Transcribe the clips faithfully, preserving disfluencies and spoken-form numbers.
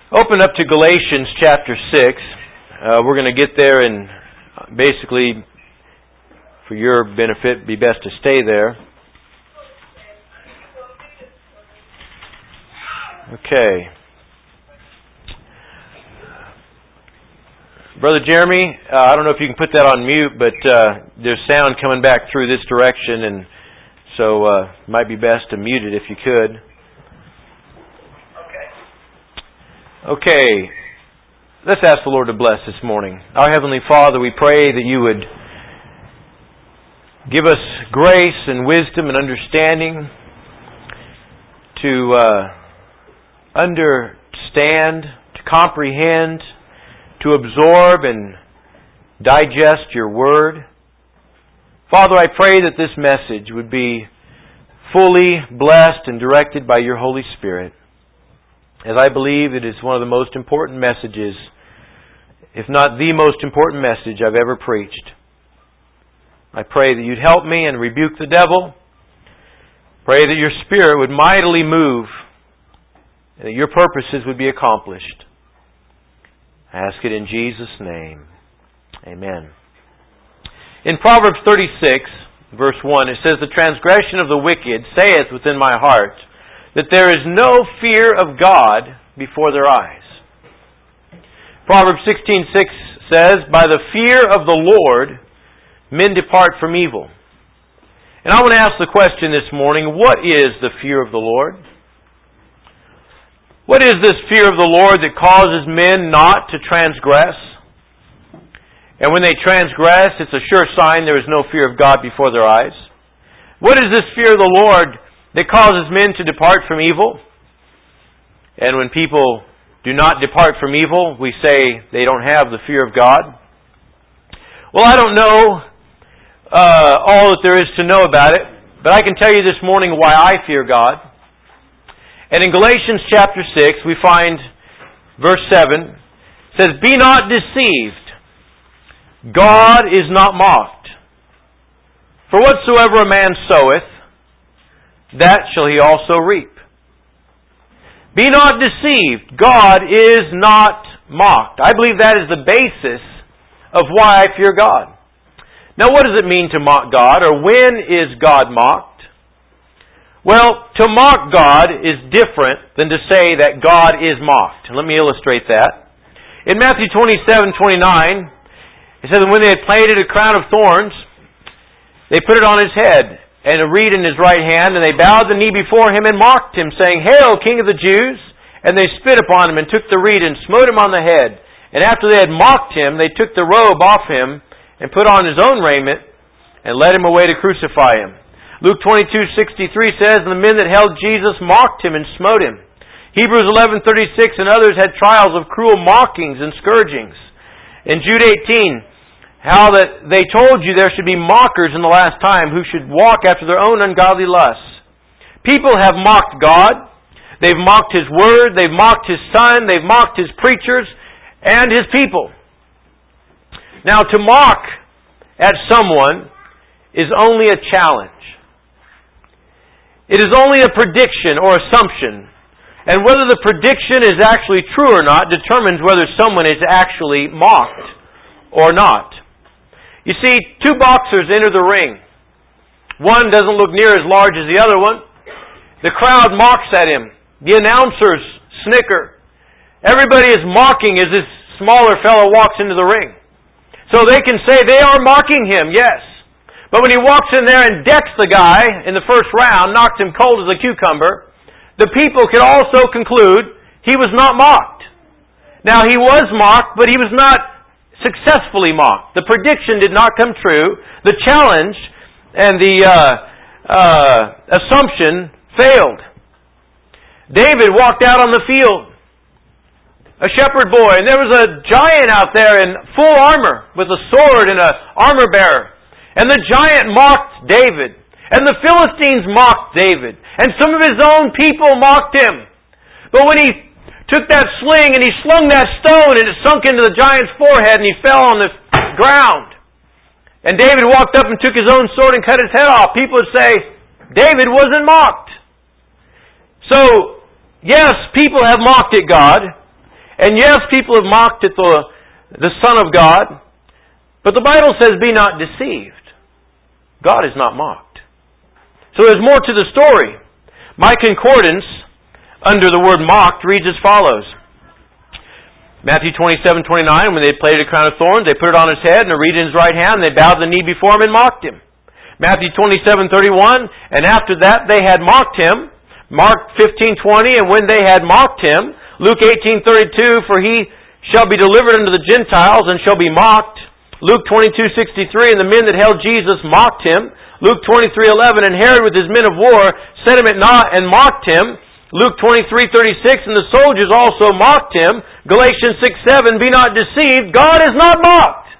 Open up to Galatians chapter six. Uh, we're going to get there, and basically, for your benefit, it'd be best to stay there. Okay. Brother Jeremy, uh, I don't know if you can put that on mute, but uh, there's sound coming back through this direction, and so uh, it might be best to mute it if you could. Okay, let's ask the Lord to bless this morning. Our Heavenly Father, we pray that you would give us grace and wisdom and understanding to uh, understand, to comprehend, to absorb and digest your Word. Father, I pray that this message would be fully blessed and directed by your Holy Spirit, as I believe it is one of the most important messages, if not the most important message I've ever preached. I pray that you'd help me and rebuke the devil. Pray that your Spirit would mightily move and that your purposes would be accomplished. I ask it in Jesus' name. Amen. In Proverbs thirty-six, verse one, it says, "The transgression of the wicked saith within my heart, that there is no fear of God before their eyes." Proverbs sixteen six says, "By the fear of the Lord, men depart from evil." And I want to ask the question this morning, what is the fear of the Lord? What is this fear of the Lord that causes men not to transgress? And when they transgress, it's a sure sign there is no fear of God before their eyes. What is this fear of the Lord that causes men to depart from evil? And when people do not depart from evil, we say they don't have the fear of God. Well, I don't know uh, all that there is to know about it, but I can tell you this morning why I fear God. And in Galatians chapter six, we find verse seven, it says, "Be not deceived, God is not mocked. For whatsoever a man soweth, that shall he also reap. Be not deceived, God is not mocked." I believe that is the basis of why I fear God. Now, what does it mean to mock God, or when is God mocked? Well, to mock God is different than to say that God is mocked. Let me illustrate that. In Matthew twenty-seven twenty-nine, it says, "And when they had planted a crown of thorns, they put it on his head, and a reed in his right hand, and they bowed the knee before him and mocked him, saying, Hail, King of the Jews! And they spit upon him, and took the reed, and smote him on the head. And after they had mocked him, they took the robe off him, and put on his own raiment, and led him away to crucify him." Luke twenty-two sixty-three says, "And the men that held Jesus mocked him and smote him." Hebrews eleven thirty-six and others had trials of cruel mockings and scourgings. In Jude eighteen, how that they told you there should be mockers in the last time who should walk after their own ungodly lusts. People have mocked God. They've mocked His Word. They've mocked His Son. They've mocked His preachers and His people. Now, to mock at someone is only a challenge. It is only a prediction or assumption. And whether the prediction is actually true or not determines whether someone is actually mocked or not. You see, two boxers enter the ring. One doesn't look near as large as the other one. The crowd mocks at him. The announcers snicker. Everybody is mocking as this smaller fellow walks into the ring. So they can say they are mocking him, yes. But when he walks in there and decks the guy in the first round, knocks him cold as a cucumber, the people can also conclude he was not mocked. Now, he was mocked, but he was not successfully mocked. The prediction did not come true. The challenge and the uh, uh, assumption failed. David walked out on the field, a shepherd boy, and there was a giant out there in full armor with a sword and an armor bearer. And the giant mocked David. And the Philistines mocked David. And some of his own people mocked him. But when he took that sling and he slung that stone and it sunk into the giant's forehead and he fell on the ground, and David walked up and took his own sword and cut his head off, people would say, David wasn't mocked. So, yes, people have mocked at God. And yes, people have mocked at the, the Son of God. But the Bible says, be not deceived. God is not mocked. So there's more to the story. My concordance, under the word mocked, reads as follows. Matthew twenty-seven twenty-nine, when they played a crown of thorns, they put it on his head and a reed in his right hand, and they bowed the knee before him and mocked him. Matthew twenty-seven thirty-one, and after that they had mocked him. Mark fifteen twenty, and when they had mocked him. Luke eighteen thirty-two, for he shall be delivered unto the Gentiles and shall be mocked. Luke twenty-two sixty-three, and the men that held Jesus mocked him. Luke twenty-three eleven, and Herod with his men of war set him at naught and mocked him. Luke twenty-three thirty-six, and the soldiers also mocked him. Galatians six seven, be not deceived, God is not mocked.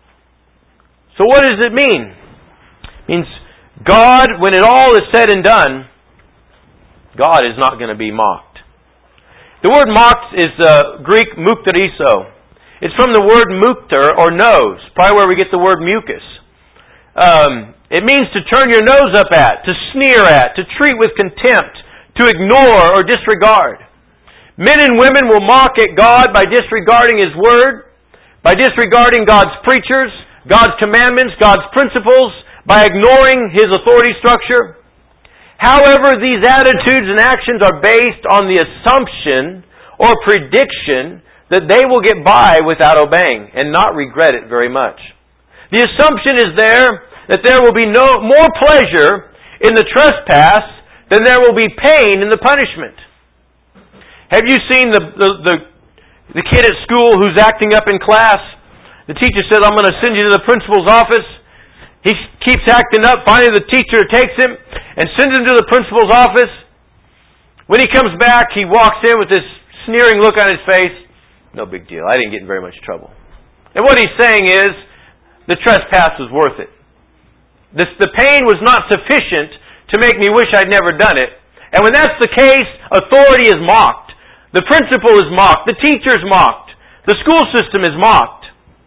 So what does it mean? It means God, when it all is said and done, God is not going to be mocked. The word mocked is uh, Greek mukteriso. It's from the word mukter, or nose, probably where we get the word mucus. Um, it means to turn your nose up at, to sneer at, to treat with contempt, to ignore or disregard. Men and women will mock at God by disregarding His Word, by disregarding God's preachers, God's commandments, God's principles, by ignoring His authority structure. However, these attitudes and actions are based on the assumption or prediction that they will get by without obeying and not regret it very much. The assumption is there that there will be no more pleasure in the trespass than there will be pain in the punishment. Have you seen the, the, the, the kid at school who's acting up in class? The teacher says, I'm going to send you to the principal's office. He keeps acting up. Finally, the teacher takes him and sends him to the principal's office. When he comes back, he walks in with this sneering look on his face. No big deal. I didn't get in very much trouble. And what he's saying is, the trespass was worth it. This, the pain was not sufficient to make me wish I'd never done it. And when that's the case, authority is mocked. The principal is mocked. The teacher is mocked. The school system is mocked.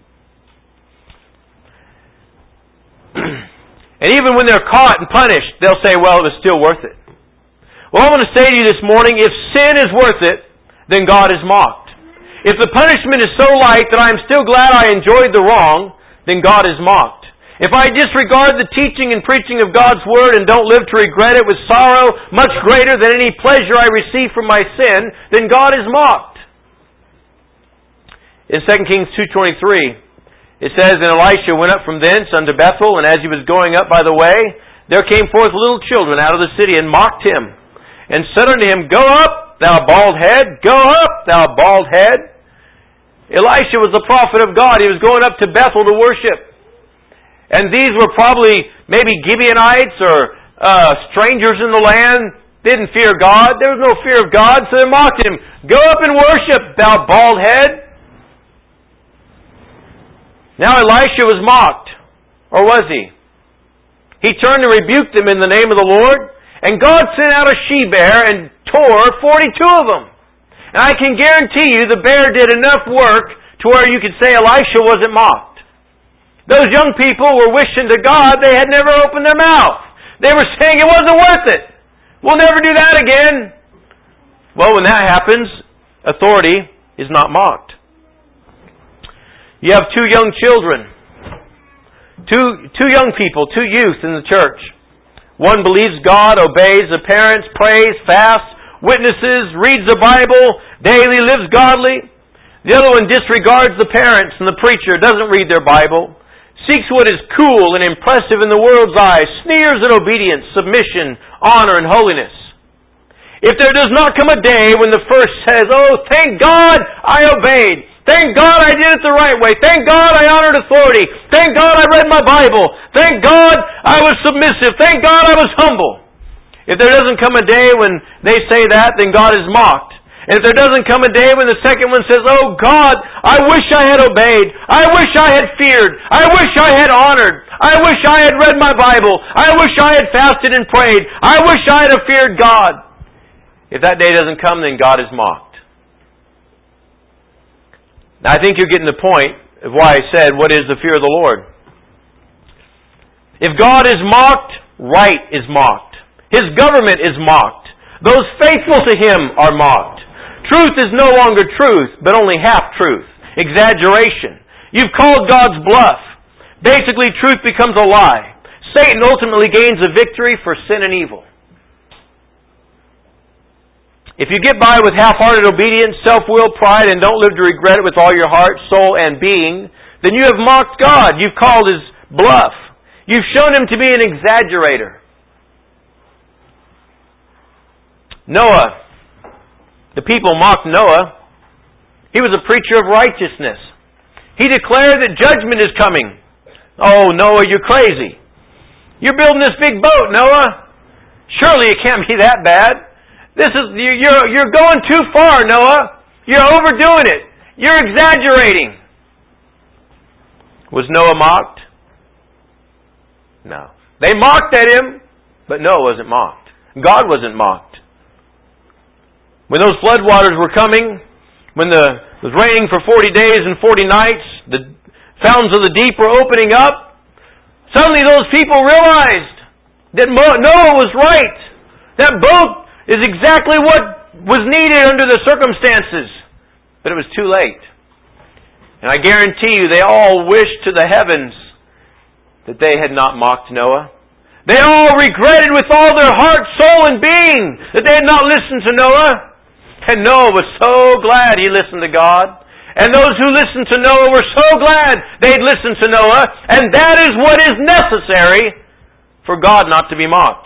And even when they're caught and punished, they'll say, well, it was still worth it. Well, I want to say to you this morning, if sin is worth it, then God is mocked. If the punishment is so light that I am still glad I enjoyed the wrong, then God is mocked. If I disregard the teaching and preaching of God's Word and don't live to regret it with sorrow much greater than any pleasure I receive from my sin, then God is mocked. In Second Kings two twenty-three, it says, And Elisha went up from thence unto Bethel, and as he was going up by the way, there came forth little children out of the city, and mocked him, and said unto him, Go up, thou bald head, go up, thou bald head. Elisha was the prophet of God. He was going up to Bethel to worship. And these were probably maybe Gibeonites or uh, strangers in the land. Didn't fear God. There was no fear of God, so they mocked him. Go up and worship, thou bald head. Now Elisha was mocked. Or was he? He turned and rebuked them in the name of the Lord. And God sent out a she-bear and tore forty-two of them. And I can guarantee you the bear did enough work to where you could say Elisha wasn't mocked. Those young people were wishing to God they had never opened their mouth. They were saying it wasn't worth it. We'll never do that again. Well, when that happens, authority is not mocked. You have two young children. Two, two young people, two youth in the church. One believes God, obeys the parents, prays, fasts, witnesses, reads the Bible, daily lives godly. The other one disregards the parents and the preacher, doesn't read their Bible, seeks what is cool and impressive in the world's eyes, sneers at obedience, submission, honor, and holiness. If there does not come a day when the first says, Oh, thank God I obeyed. Thank God I did it the right way. Thank God I honored authority. Thank God I read my Bible. Thank God I was submissive. Thank God I was humble. If there doesn't come a day when they say that, then God is mocked. And if there doesn't come a day when the second one says, Oh God, I wish I had obeyed. I wish I had feared. I wish I had honored. I wish I had read my Bible. I wish I had fasted and prayed. I wish I had feared God. If that day doesn't come, then God is mocked. Now I think you're getting the point of why I said, what is the fear of the Lord? If God is mocked, right is mocked. His government is mocked. Those faithful to Him are mocked. Truth is no longer truth, but only half-truth. Exaggeration. You've called God's bluff. Basically, truth becomes a lie. Satan ultimately gains a victory for sin and evil. If you get by with half-hearted obedience, self-will, pride, and don't live to regret it with all your heart, soul, and being, then you have mocked God. You've called His bluff. You've shown Him to be an exaggerator. Noah. The people mocked Noah. He was a preacher of righteousness. He declared that judgment is coming. Oh, Noah, you're crazy. You're building this big boat, Noah. Surely it can't be that bad. This is you're you're going too far, Noah. You're overdoing it. You're exaggerating. Was Noah mocked? No. They mocked at him, but Noah wasn't mocked. God wasn't mocked. When those floodwaters were coming, when the, it was raining for forty days and forty nights, the fountains of the deep were opening up, suddenly those people realized that Noah was right. That boat is exactly what was needed under the circumstances. But it was too late. And I guarantee you they all wished to the heavens that they had not mocked Noah. They all regretted with all their heart, soul, and being that they had not listened to Noah. And Noah was so glad he listened to God. And those who listened to Noah were so glad they'd listened to Noah. And that is what is necessary for God not to be mocked.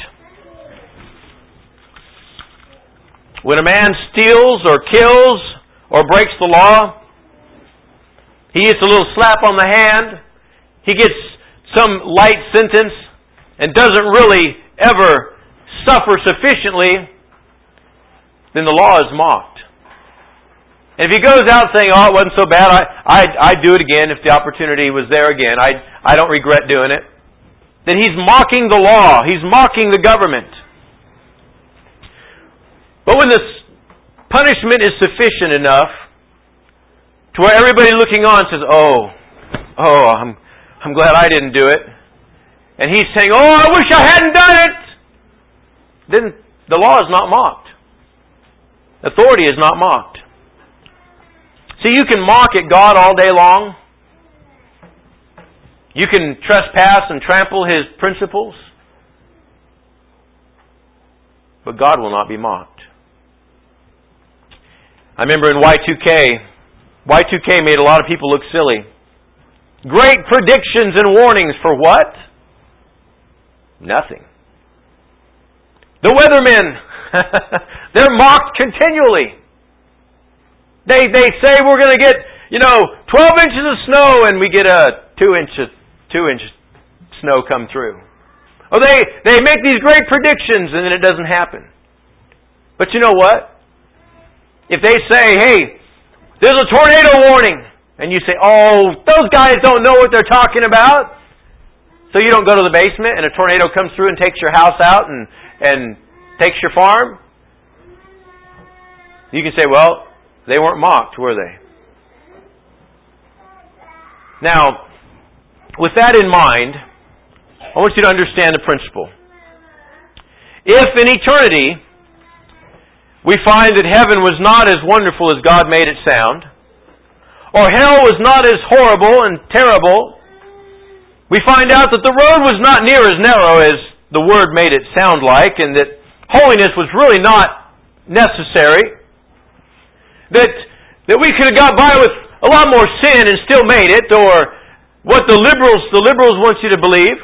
When a man steals or kills or breaks the law, he gets a little slap on the hand, he gets some light sentence, and doesn't really ever suffer sufficiently, then the law is mocked. And if he goes out saying, oh, it wasn't so bad, I, I, I'd do it again if the opportunity was there again, I, I don't regret doing it, then he's mocking the law, he's mocking the government. But when the punishment is sufficient enough to where everybody looking on says, oh, oh, I'm, I'm glad I didn't do it, and he's saying, oh, I wish I hadn't done it, then the law is not mocked. Authority is not mocked. See, you can mock at God all day long. You can trespass and trample His principles. But God will not be mocked. I remember in Y two K, Y two K made a lot of people look silly. Great predictions and warnings for what? Nothing. The weathermen, they're mocked continually. They they say we're going to get, you know, twelve inches of snow and we get a two inch two inch snow come through. Or they, they make these great predictions and then it doesn't happen. But you know what? If they say, hey, there's a tornado warning, and you say, oh, those guys don't know what they're talking about, so you don't go to the basement and a tornado comes through and takes your house out and, and takes your farm, you can say, well, they weren't mocked, were they? Now, with that in mind, I want you to understand the principle. If in eternity we find that heaven was not as wonderful as God made it sound, or hell was not as horrible and terrible, we find out that the road was not near as narrow as the Word made it sound like, and that holiness was really not necessary, that, that we could have got by with a lot more sin and still made it, or what the liberals, the liberals want you to believe,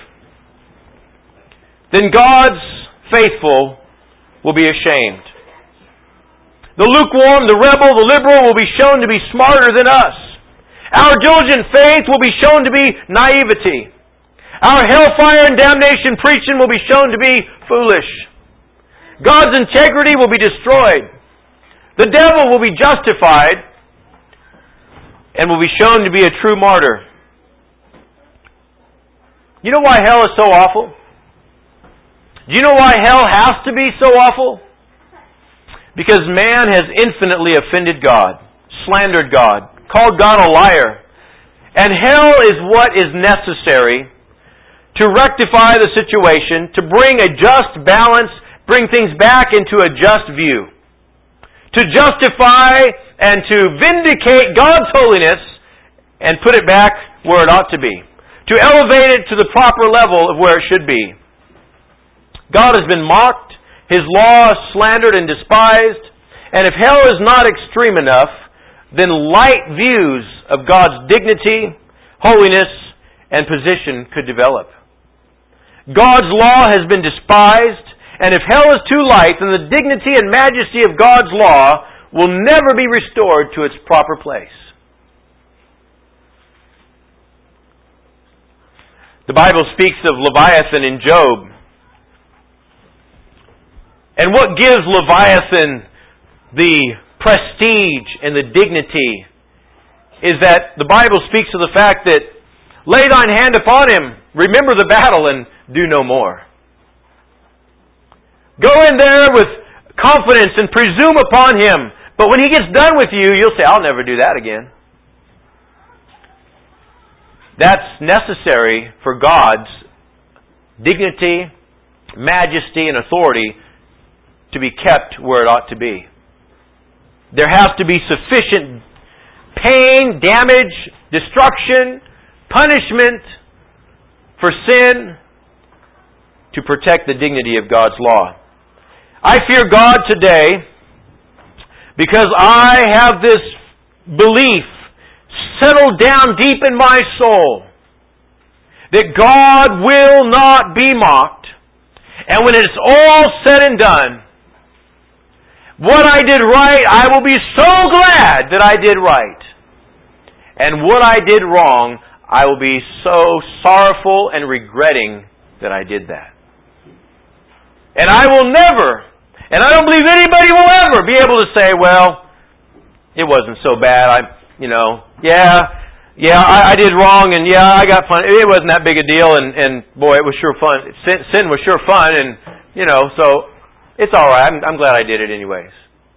then God's faithful will be ashamed. The lukewarm, the rebel, the liberal will be shown to be smarter than us. Our diligent faith will be shown to be naivety. Our hellfire and damnation preaching will be shown to be foolish. God's integrity will be destroyed. The devil will be justified and will be shown to be a true martyr. You know why hell is so awful? Do you know why hell has to be so awful? Because man has infinitely offended God, slandered God, called God a liar. And hell is what is necessary to rectify the situation, to bring a just balance, bring things back into a just view. to justify and to vindicate God's holiness and put it back where it ought to be. To elevate it to the proper level of where it should be. God has been mocked, His law slandered and despised, and if hell is not extreme enough, then light views of God's dignity, holiness, and position could develop. God's law has been despised, and if hell is too light, then the dignity and majesty of God's law will never be restored to its proper place. The Bible speaks of Leviathan in Job. And what gives Leviathan the prestige and the dignity is that the Bible speaks of the fact that lay thine hand upon him, remember the battle, and do no more. Go in there with confidence and presume upon him, but when he gets done with you, you'll say, I'll never do that again. That's necessary for God's dignity, majesty, and authority to be kept where it ought to be. There has to be sufficient pain, damage, destruction, punishment for sin to protect the dignity of God's law. I fear God today because I have this belief settled down deep in my soul that God will not be mocked, and when it's all said and done, what I did right, I will be so glad that I did right. And what I did wrong, I will be so sorrowful and regretting that I did that. And I will never, and I don't believe anybody will ever be able to say, well, it wasn't so bad. I, you know, yeah, yeah, I, I did wrong, and yeah, I got fun. It wasn't that big a deal, and, and boy, it was sure fun. Sin, sin was sure fun, and, you know, so it's all right. I'm, I'm glad I did it anyways.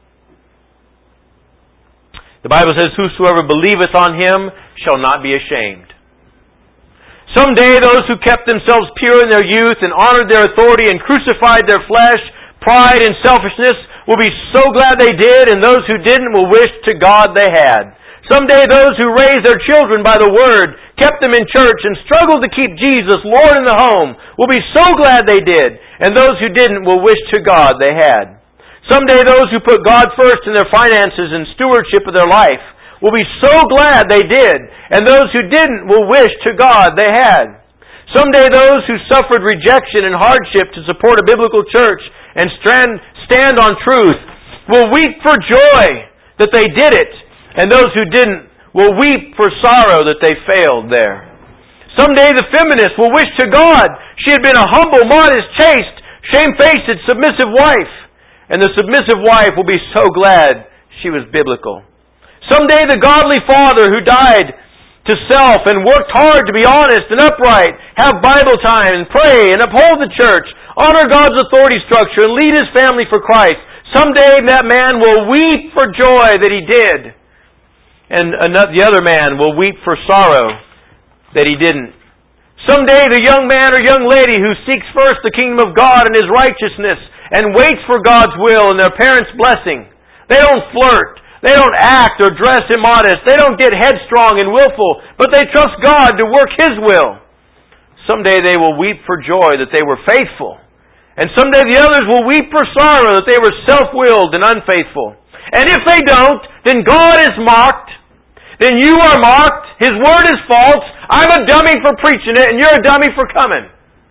The Bible says, whosoever believeth on Him shall not be ashamed. Someday those who kept themselves pure in their youth and honored their authority and crucified their flesh, pride and selfishness, will be so glad they did, and those who didn't will wish to God they had. Someday those who raised their children by the Word, kept them in church, and struggled to keep Jesus Lord in the home will be so glad they did, and those who didn't will wish to God they had. Someday those who put God first in their finances and stewardship of their life will be so glad they did, and those who didn't will wish to God they had. Someday those who suffered rejection and hardship to support a biblical church and stand, stand on truth will weep for joy that they did it, and those who didn't will weep for sorrow that they failed there. Someday the feminist will wish to God she had been a humble, modest, chaste, shamefaced, submissive wife, and the submissive wife will be so glad she was biblical. Someday the godly father who died to self and worked hard to be honest and upright, have Bible time and pray and uphold the church, honor God's authority structure and lead his family for Christ. Someday that man will weep for joy that he did. And the other man will weep for sorrow that he didn't. Someday the young man or young lady who seeks first the kingdom of God and His righteousness and waits for God's will and their parents' blessing. They don't flirt. They don't act or dress immodest. They don't get headstrong and willful, but they trust God to work His will. Someday they will weep for joy that they were faithful. And someday the others will weep for sorrow that they were self-willed and unfaithful. And if they don't, then God is mocked. Then you are mocked. His word is false. I'm a dummy for preaching it, and you're a dummy for coming.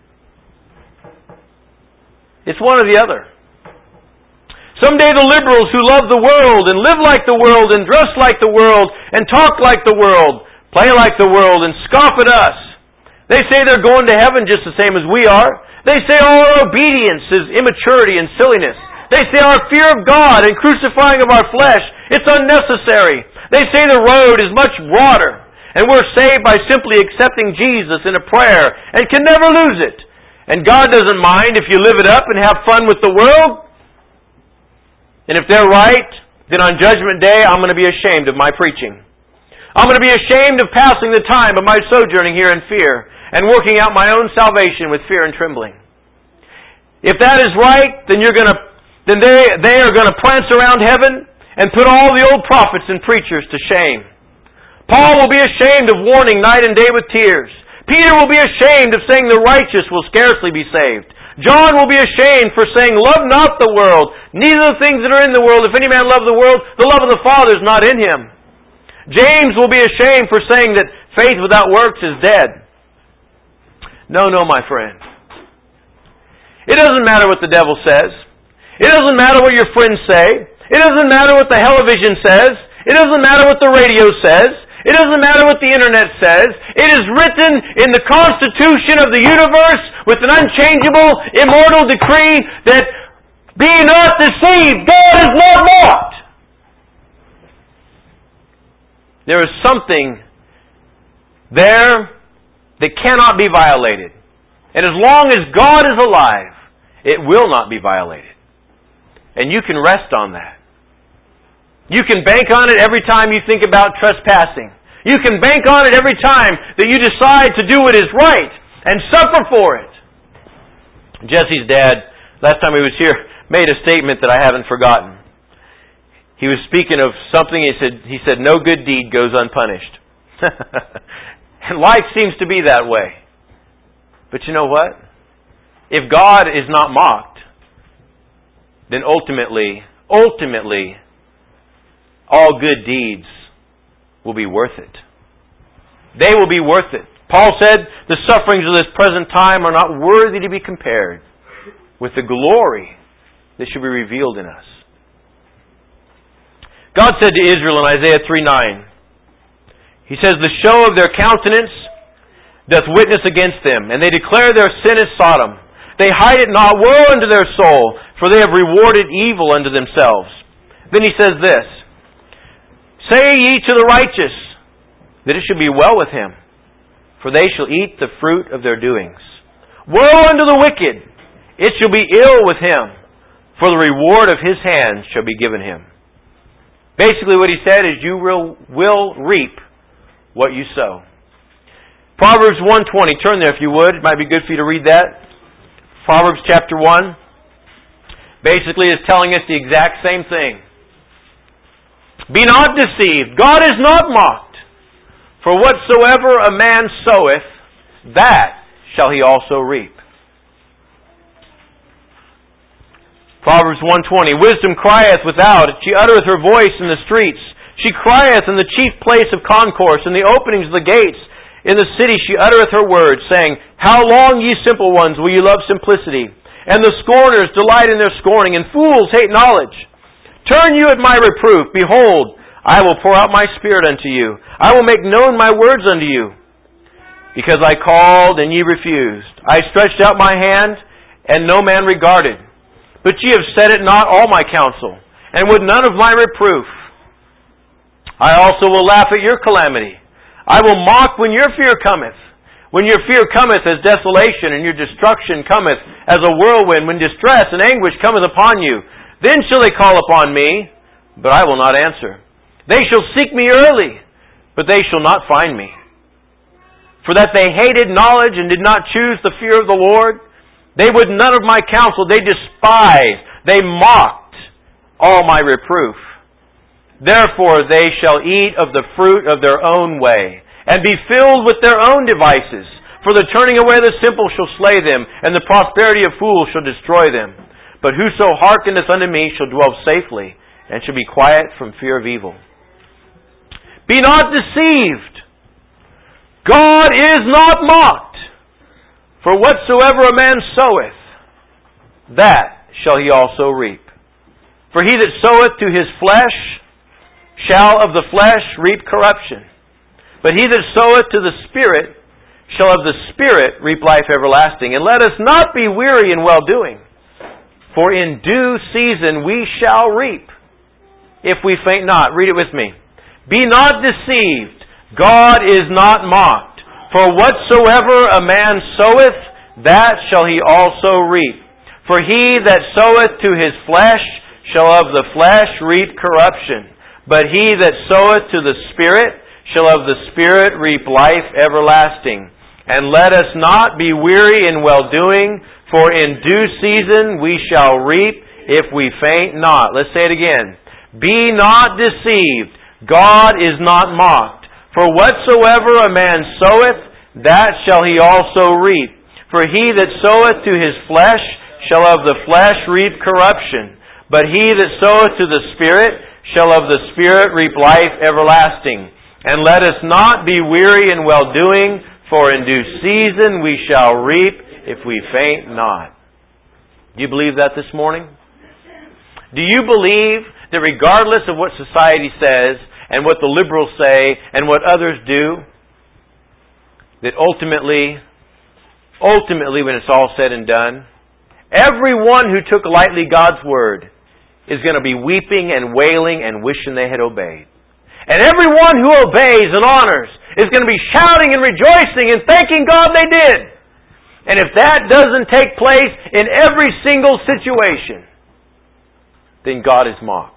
It's one or the other. Someday the liberals who love the world and live like the world and dress like the world and talk like the world, play like the world and scoff at us. They say they're going to heaven just the same as we are. They say all our obedience is immaturity and silliness. They say our fear of God and crucifying of our flesh, it's unnecessary. They say the road is much broader and we're saved by simply accepting Jesus in a prayer and can never lose it. And God doesn't mind if you live it up and have fun with the world. And if they're right, then on Judgment Day, I'm going to be ashamed of my preaching. I'm going to be ashamed of passing the time of my sojourning here in fear and working out my own salvation with fear and trembling. If that is right, then you're going to, then they, they are going to prance around heaven and put all the old prophets and preachers to shame. Paul will be ashamed of warning night and day with tears. Peter will be ashamed of saying the righteous will scarcely be saved. John will be ashamed for saying, love not the world, neither the things that are in the world. If any man love the world, the love of the Father is not in him. James will be ashamed for saying that faith without works is dead. No, no, my friend. It doesn't matter what the devil says. It doesn't matter what your friends say. It doesn't matter what the television says. It doesn't matter what the radio says. It doesn't matter what the internet says. It is written in the Constitution of the universe with an unchangeable, immortal decree that be not deceived, God is not mocked. There is something there that cannot be violated. And as long as God is alive, it will not be violated. And you can rest on that. You can bank on it every time you think about trespassing. You can bank on it every time that you decide to do what is right and suffer for it. Jesse's dad, last time he was here, made a statement that I haven't forgotten. He was speaking of something, he said, he said, no good deed goes unpunished. And life seems to be that way. But you know what? If God is not mocked, then ultimately, ultimately, all good deeds will be worth it. They will be worth it. Paul said, the sufferings of this present time are not worthy to be compared with the glory that should be revealed in us. God said to Israel in Isaiah three nine, He says, the show of their countenance doth witness against them, and they declare their sin is Sodom. They hide it not. Woe unto their soul, for they have rewarded evil unto themselves. Then he says this, say ye to the righteous, that it shall be well with him, for they shall eat the fruit of their doings. Woe unto the wicked, it shall be ill with him, for the reward of his hands shall be given him. Basically what he said is you will, will reap what you sow. Proverbs one twenty, turn there if you would. It might be good for you to read that. Proverbs chapter one basically is telling us the exact same thing. Be not deceived. God is not mocked. For whatsoever a man soweth, that shall he also reap. Proverbs one twenty, wisdom crieth without, she uttereth her voice in the streets. She crieth in the chief place of concourse, in the openings of the gates. In the city she uttereth her words, saying, how long, ye simple ones, will ye love simplicity? And the scorners delight in their scorning, and fools hate knowledge. Turn you at my reproof. Behold, I will pour out my spirit unto you. I will make known my words unto you. Because I called, and ye refused. I stretched out my hand, and no man regarded. But ye have set it not all my counsel, and would none of my reproof. I also will laugh at your calamity. I will mock when your fear cometh. When your fear cometh as desolation, and your destruction cometh as a whirlwind, when distress and anguish cometh upon you, then shall they call upon me, but I will not answer. They shall seek me early, but they shall not find me. For that they hated knowledge and did not choose the fear of the Lord, they would none of my counsel. They despised, they mocked all my reproof. Therefore they shall eat of the fruit of their own way, and be filled with their own devices. For the turning away of the simple shall slay them, and the prosperity of fools shall destroy them. But whoso hearkeneth unto me shall dwell safely, and shall be quiet from fear of evil. Be not deceived. God is not mocked. For whatsoever a man soweth, that shall he also reap. For he that soweth to his flesh shall of the flesh reap corruption. But he that soweth to the Spirit shall of the Spirit reap life everlasting. And let us not be weary in well-doing, for in due season we shall reap, if we faint not. Read it with me. Be not deceived. God is not mocked. For whatsoever a man soweth, that shall he also reap. For he that soweth to his flesh shall of the flesh reap corruption. But he that soweth to the Spirit shall of the Spirit reap life everlasting. And let us not be weary in well-doing, for in due season we shall reap if we faint not. Let's say it again. Be not deceived. God is not mocked. For whatsoever a man soweth, that shall he also reap. For he that soweth to his flesh shall of the flesh reap corruption. But he that soweth to the Spirit shall of the Spirit reap life everlasting. And let us not be weary in well-doing, for in due season we shall reap if we faint not. Do you believe that this morning? Do you believe that regardless of what society says, and what the liberals say, and what others do, that ultimately, ultimately when it's all said and done, everyone who took lightly God's Word is going to be weeping and wailing and wishing they had obeyed. And everyone who obeys and honors is going to be shouting and rejoicing and thanking God they did. And if that doesn't take place in every single situation, then God is mocked.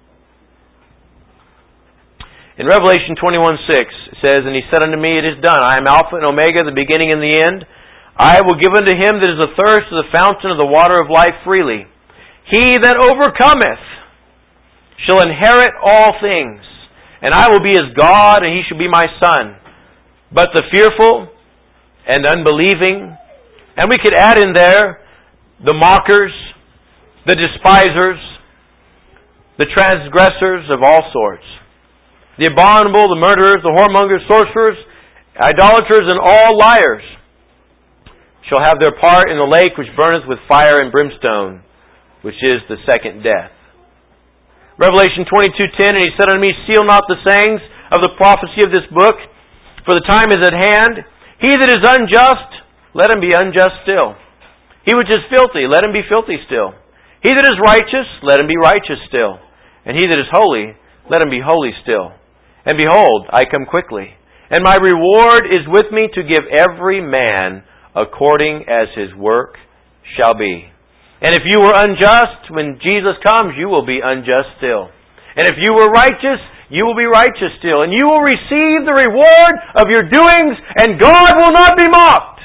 In Revelation twenty-one six, it says, And he said unto me, It is done. I am Alpha and Omega, the beginning and the end. I will give unto him that is athirst of the fountain of the water of life freely. He that overcometh shall inherit all things. And I will be his God, and he shall be my son. But the fearful and unbelieving, and we could add in there the mockers, the despisers, the transgressors of all sorts, the abominable, the murderers, the whoremongers, sorcerers, idolaters, and all liars shall have their part in the lake which burneth with fire and brimstone, which is the second death. Revelation twenty-two ten, And he said unto me, Seal not the sayings of the prophecy of this book, for the time is at hand. He that is unjust, let him be unjust still. He which is filthy, let him be filthy still. He that is righteous, let him be righteous still. And he that is holy, let him be holy still. And behold, I come quickly, and my reward is with me to give every man according as his work shall be. And if you were unjust, when Jesus comes, you will be unjust still. And if you were righteous, you will be righteous still. And you will receive the reward of your doings, and God will not be mocked.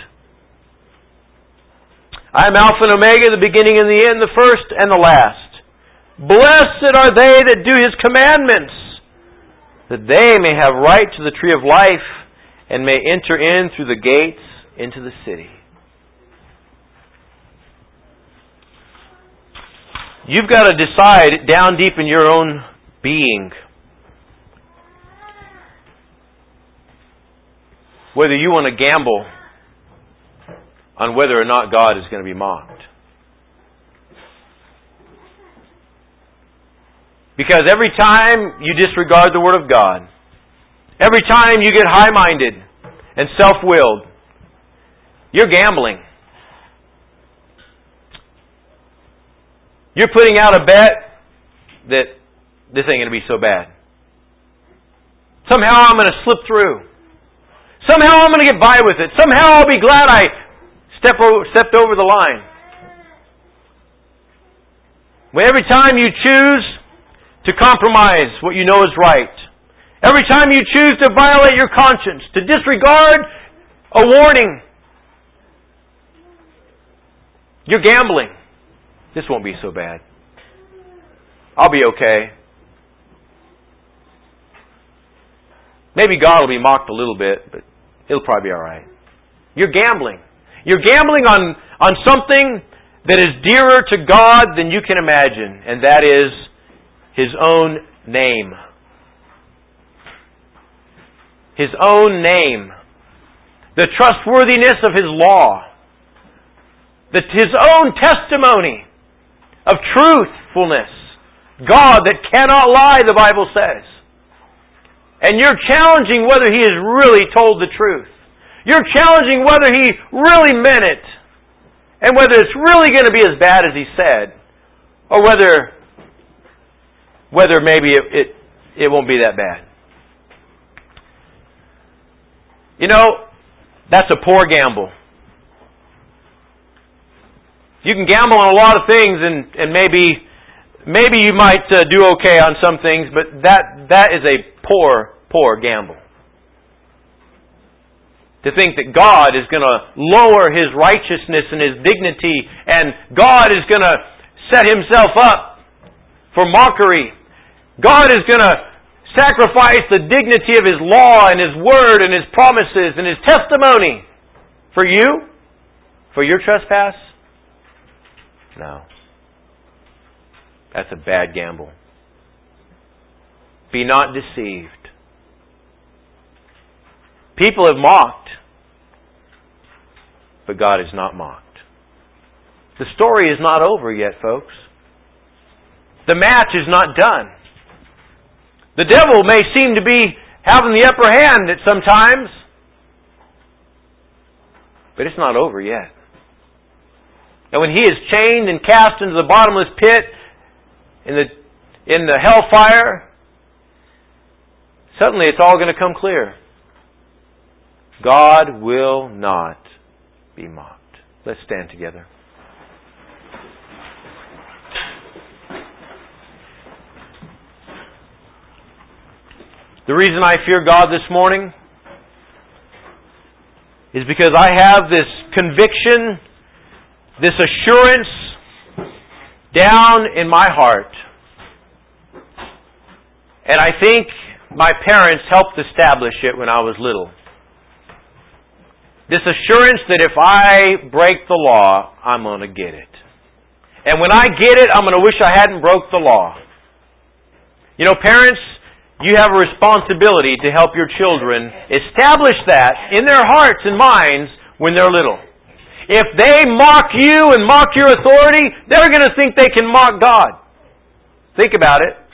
I am Alpha and Omega, the beginning and the end, the first and the last. Blessed are they that do His commandments, that they may have right to the tree of life, and may enter in through the gates into the city. You've got to decide down deep in your own being whether you want to gamble on whether or not God is going to be mocked. Because every time you disregard the Word of God, every time you get high-minded and self-willed, you're gambling. You're putting out a bet that this ain't going to be so bad. Somehow I'm going to slip through. Somehow I'm going to get by with it. Somehow I'll be glad I step over, stepped over the line. When every time you choose to compromise what you know is right, every time you choose to violate your conscience, to disregard a warning, you're gambling. This won't be so bad. I'll be okay. Maybe God will be mocked a little bit, but He'll probably be all right. You're gambling. You're gambling on, on something that is dearer to God than you can imagine, and that is His own name. His own name. The trustworthiness of His law. The, His own testimony of truthfulness. God that cannot lie, the Bible says. And you're challenging whether He has really told the truth. You're challenging whether He really meant it. And whether it's really going to be as bad as He said. Or whether whether maybe it, it, it won't be that bad. You know, that's a poor gamble. You can gamble on a lot of things, and, and maybe maybe you might uh, do okay on some things, but that that is a poor, poor gamble. To think that God is going to lower His righteousness and His dignity, and God is going to set Himself up for mockery, God is going to sacrifice the dignity of His law and His word and His promises and His testimony for you? For your trespass? No. That's a bad gamble. Be not deceived. People have mocked, but God is not mocked. The story is not over yet, folks. The match is not done. The devil may seem to be having the upper hand at some times, but it's not over yet. And when he is chained and cast into the bottomless pit, in the in the hellfire, suddenly it's all going to come clear. God will not be mocked. Let's stand together. The reason I fear God this morning is because I have this conviction, this assurance down in my heart. And I think my parents helped establish it when I was little. This assurance that if I break the law, I'm going to get it. And when I get it, I'm going to wish I hadn't broke the law. You know, parents, you have a responsibility to help your children establish that in their hearts and minds when they're little. If they mock you and mock your authority, they're going to think they can mock God. Think about it.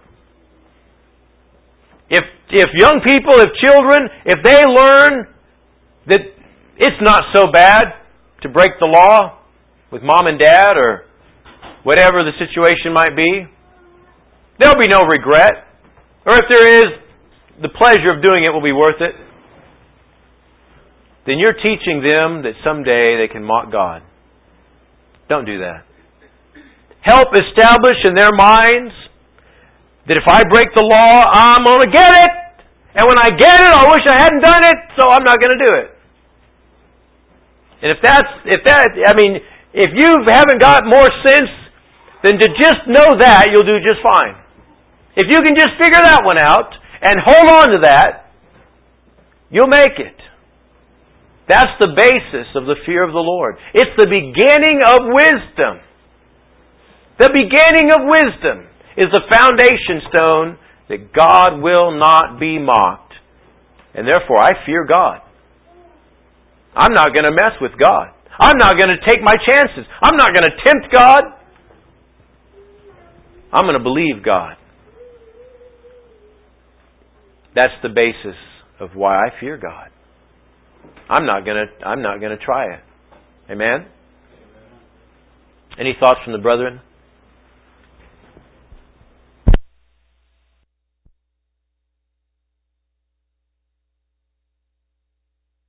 If if young people, if children, if they learn that it's not so bad to break the law with mom and dad or whatever the situation might be, there'll be no regret. Or if there is, the pleasure of doing it will be worth it. Then you're teaching them that someday they can mock God. Don't do that. Help establish in their minds that if I break the law, I'm going to get it. And when I get it, I wish I hadn't done it, so I'm not going to do it. And if that's, if that, I mean, if you haven't got more sense than to just know that, you'll do just fine. If you can just figure that one out and hold on to that, you'll make it. That's the basis of the fear of the Lord. It's the beginning of wisdom. The beginning of wisdom is the foundation stone that God will not be mocked. And therefore, I fear God. I'm not going to mess with God. I'm not going to take my chances. I'm not going to tempt God. I'm going to believe God. That's the basis of why I fear God. I'm not going to I'm not going to try it. Amen? Any thoughts from the brethren?